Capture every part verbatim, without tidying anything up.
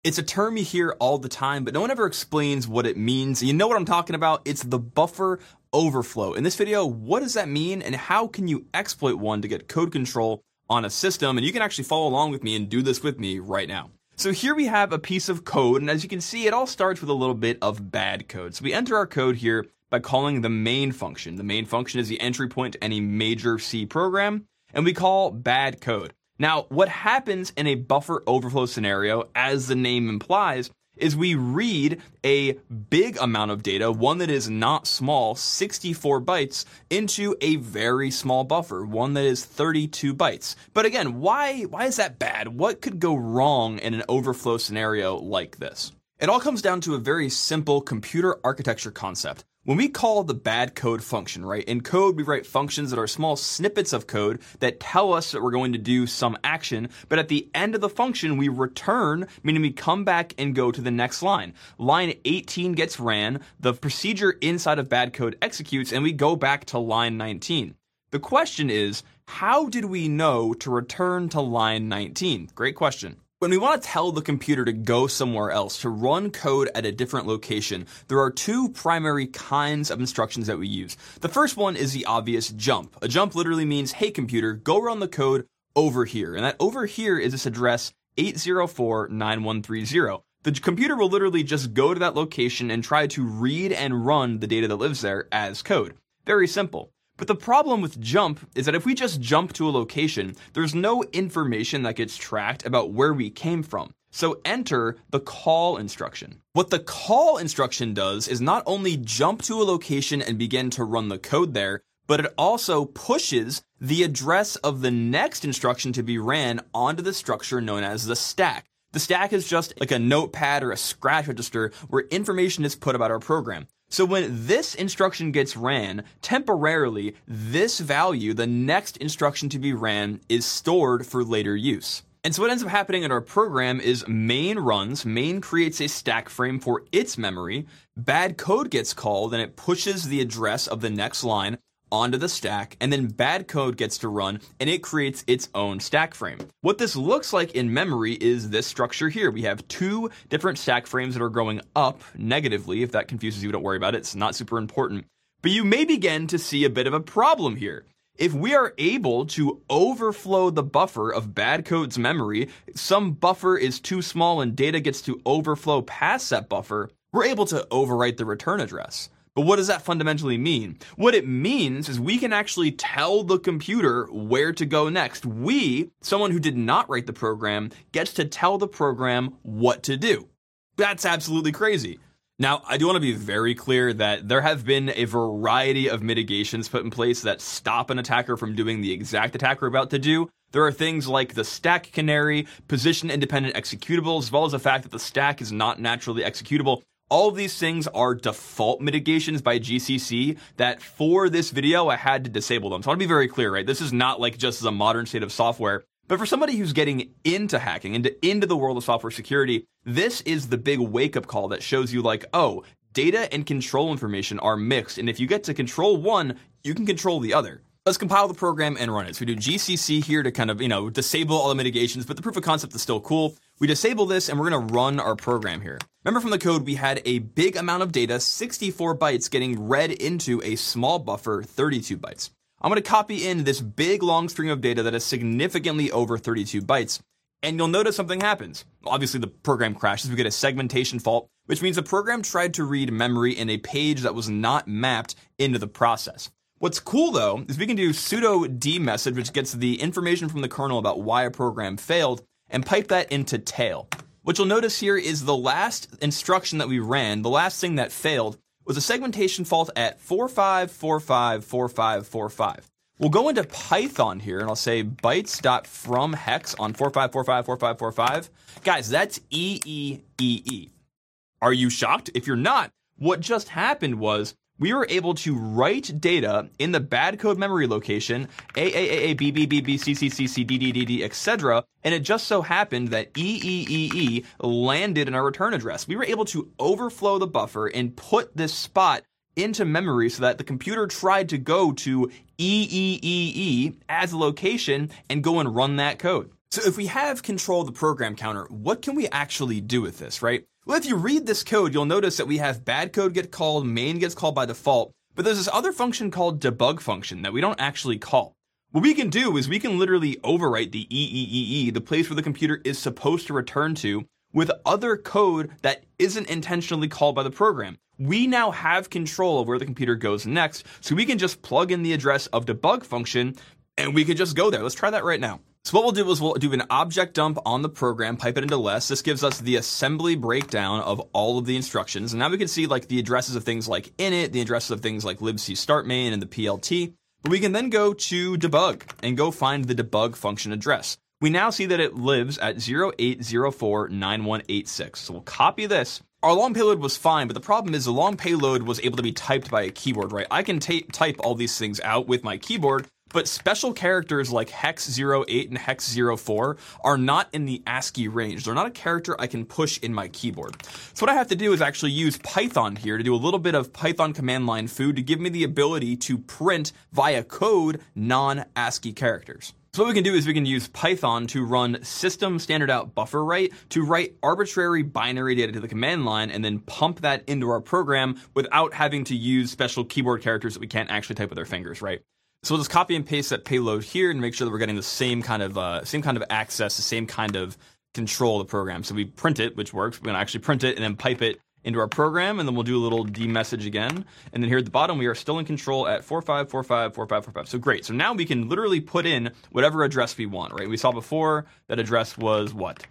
It's a term you hear all the time, but no one ever explains what it means. You know what I'm talking about? It's the buffer overflow. In this video, what does that mean and how can you exploit one to get code control on a system? And you can actually follow along with me and do this with me right now. So here we have a piece of code, and as you can see, it all starts with a little bit of bad code. So we enter our code here by calling the main function. The main function is the entry point to any major C program, and we call bad code. Now, what happens in a buffer overflow scenario, as the name implies, is we read a big amount of data, one that is not small, sixty-four bytes, into a very small buffer, one that is thirty-two bytes. But again, why, why is that bad? What could go wrong in an overflow scenario like this? It all comes down to a very simple computer architecture concept. When we call the bad code function, right? In code, we write functions that are small snippets of code that tell us that we're going to do some action, but at the end of the function, we return, meaning we come back and go to the next line. Line eighteen gets ran, the procedure inside of bad code executes, and we go back to line nineteen. The question is, how did we know to return to line nineteen? Great question. When we want to tell the computer to go somewhere else, to run code at a different location, there are two primary kinds of instructions that we use. The first one is the obvious jump. A jump literally means, hey computer, go run the code over here. And that over here is this address eight zero four nine one three zero. The computer will literally just go to that location and try to read and run the data that lives there as code. Very simple. But the problem with jump is that if we just jump to a location, there's no information that gets tracked about where we came from. So enter the call instruction. What the call instruction does is not only jump to a location and begin to run the code there, but it also pushes the address of the next instruction to be ran onto the structure known as the stack. The stack is just like a notepad or a scratch register where information is put about our program. So when this instruction gets ran, temporarily, this value, the next instruction to be ran, is stored for later use. And so what ends up happening in our program is main runs, main creates a stack frame for its memory, bad code gets called and it pushes the address of the next line onto the stack, and then bad code gets to run and it creates its own stack frame. What this looks like in memory is this structure here. We have two different stack frames that are growing up negatively. If that confuses you, don't worry about it. It's not super important. But you may begin to see a bit of a problem here. If we are able to overflow the buffer of bad code's memory, some buffer is too small and data gets to overflow past that buffer, we're able to overwrite the return address. But what does that fundamentally mean? What it means is we can actually tell the computer where to go next. We, someone who did not write the program, gets to tell the program what to do. That's absolutely crazy. Now, I do want to be very clear that there have been a variety of mitigations put in place that stop an attacker from doing the exact attack we're about to do. There are things like the stack canary, position-independent executables, as well as the fact that the stack is not naturally executable. All of these things are default mitigations by G C C that for this video, I had to disable them. So I want to be very clear, right? This is not like just as a modern state of software, but for somebody who's getting into hacking, into, into the world of software security, this is the big wake-up call that shows you like, oh, data and control information are mixed. And if you get to control one, you can control the other. Let's compile the program and run it. So we do G C C here to kind of, you know, disable all the mitigations, but the proof of concept is still cool. We disable this and we're going to run our program here. Remember from the code, we had a big amount of data, sixty-four bytes getting read into a small buffer, thirty-two bytes. I'm going to copy in this big long string of data that is significantly over thirty-two bytes. And you'll notice something happens. Obviously the program crashes. We get a segmentation fault, which means the program tried to read memory in a page that was not mapped into the process. What's cool though, is we can do sudo dmessage, which gets the information from the kernel about why a program failed, and pipe that into tail. What you'll notice here is the last instruction that we ran, the last thing that failed, was a segmentation fault at four five four five four five four five. We'll go into Python here, and I'll say bytes.fromhex on four five four five four five four five. Guys, that's E E E E. Are you shocked? If you're not, what just happened was we were able to write data in the bad code memory location, A, A, A, A, B, B, B, B, C, C, C, C, D, D, D, D, et cetera. And it just so happened that E, E, E, E landed in our return address. We were able to overflow the buffer and put this spot into memory so that the computer tried to go to E, E, E, E as a location and go and run that code. So if we have control of the program counter, what can we actually do with this, right? Well, if you read this code, you'll notice that we have bad code get called, main gets called by default, but there's this other function called debug function that we don't actually call. What we can do is we can literally overwrite the E E E E, the place where the computer is supposed to return to, with other code that isn't intentionally called by the program. We now have control of where the computer goes next, so we can just plug in the address of debug function, and we can just go there. Let's try that right now. So what we'll do is we'll do an object dump on the program, pipe it into less. This gives us the assembly breakdown of all of the instructions. And now we can see like the addresses of things like init, the addresses of things like libc start main and the P L T. But we can then go to debug and go find the debug function address. We now see that it lives at zero eight zero four nine one eight six. So we'll copy this. Our long payload was fine, but the problem is the long payload was able to be typed by a keyboard, right? I can type all these things out with my keyboard, but special characters like hex zero eight and hex zero four are not in the ASCII range. They're not a character I can push in my keyboard. So what I have to do is actually use Python here to do a little bit of Python command line food to give me the ability to print via code non-ASCII characters. So what we can do is we can use Python to run system standard out buffer write to write arbitrary binary data to the command line and then pump that into our program without having to use special keyboard characters that we can't actually type with our fingers, right? So we'll just copy and paste that payload here and make sure that we're getting the same kind of uh, same kind of access, the same kind of control of the program. So we print it, which works. We're going to actually print it and then pipe it into our program, and then we'll do a little demessage again. And then here at the bottom, we are still in control at four five four five four five four five. So great. So now we can literally put in whatever address we want, right? We saw before that address was what?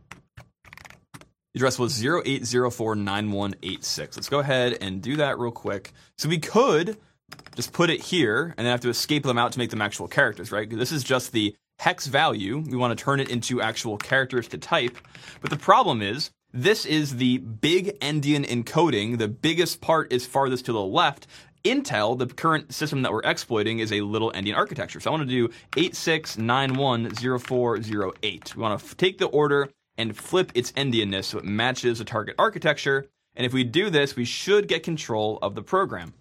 The address was zero eight zero four nine one eight six. Let's go ahead and do that real quick. So we could just put it here and then have to escape them out to make them actual characters, right? This is just the hex value. We want to turn it into actual characters to type. But the problem is, this is the big endian encoding. The biggest part is farthest to the left. Intel, the current system that we're exploiting, is a little endian architecture. So I want to do eight six nine one zero four zero eight. We want to take the order and flip its endianness so it matches the target architecture. And if we do this, we should get control of the program.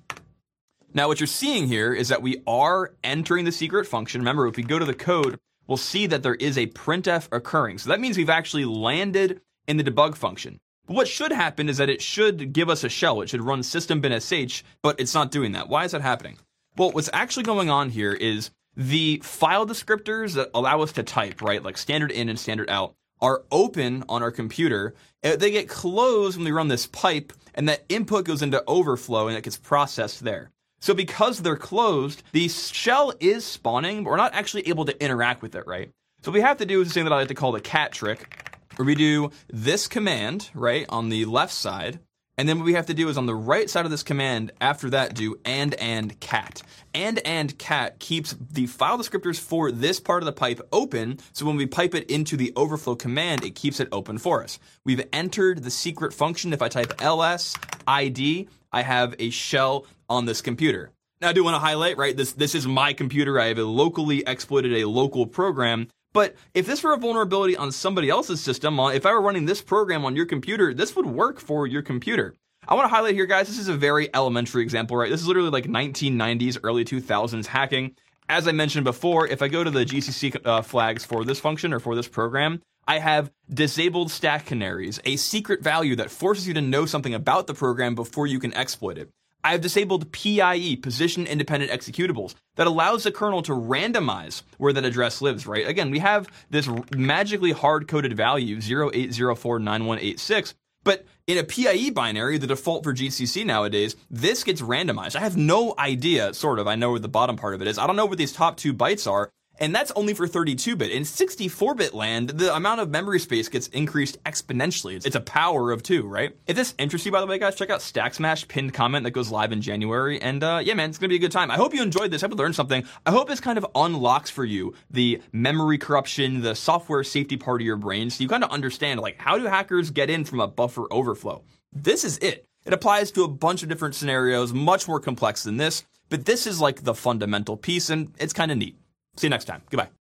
Now, what you're seeing here is that we are entering the secret function. Remember, if we go to the code, we'll see that there is a printf occurring. So that means we've actually landed in the debug function. But what should happen is that it should give us a shell. It should run system bin sh, but it's not doing that. Why is that happening? Well, what's actually going on here is the file descriptors that allow us to type, right, like standard in and standard out, are open on our computer. They get closed when we run this pipe, and that input goes into overflow and it gets processed there. So because they're closed, the shell is spawning, but we're not actually able to interact with it, right? So what we have to do is the thing that I like to call the cat trick, where we do this command, right, on the left side, and then what we have to do is on the right side of this command, after that, do and and cat. And and cat keeps the file descriptors for this part of the pipe open, so when we pipe it into the overflow command, it keeps it open for us. We've entered the secret function. If I type ls id, I have a shell on this computer. Now I do want to highlight, right, this, this is my computer. I have a locally exploited a local program. But if this were a vulnerability on somebody else's system, if I were running this program on your computer, this would work for your computer. I want to highlight here, guys, this is a very elementary example, right? This is literally like nineteen nineties, early two thousands hacking. As I mentioned before, if I go to the G C C uh, flags for this function or for this program, I have disabled stack canaries, a secret value that forces you to know something about the program before you can exploit it. I have disabled P I E, position independent executables, that allows the kernel to randomize where that address lives, right? Again, we have this magically hard-coded value, zero eight zero four nine one eight six, but in a P I E binary, the default for G C C nowadays, this gets randomized. I have no idea, sort of, I know where the bottom part of it is. I don't know what these top two bytes are, and that's only for thirty-two bit. In sixty-four bit land, the amount of memory space gets increased exponentially. It's a power of two, right? If this interests you, by the way, guys, check out Stack Smash pinned comment that goes live in January. And uh, yeah, man, it's gonna be a good time. I hope you enjoyed this. I hope you learned something. I hope this kind of unlocks for you the memory corruption, the software safety part of your brain, so you kind of understand, like, how do hackers get in from a buffer overflow? This is it. It applies to a bunch of different scenarios, much more complex than this, but this is like the fundamental piece, and it's kind of neat. See you next time. Goodbye.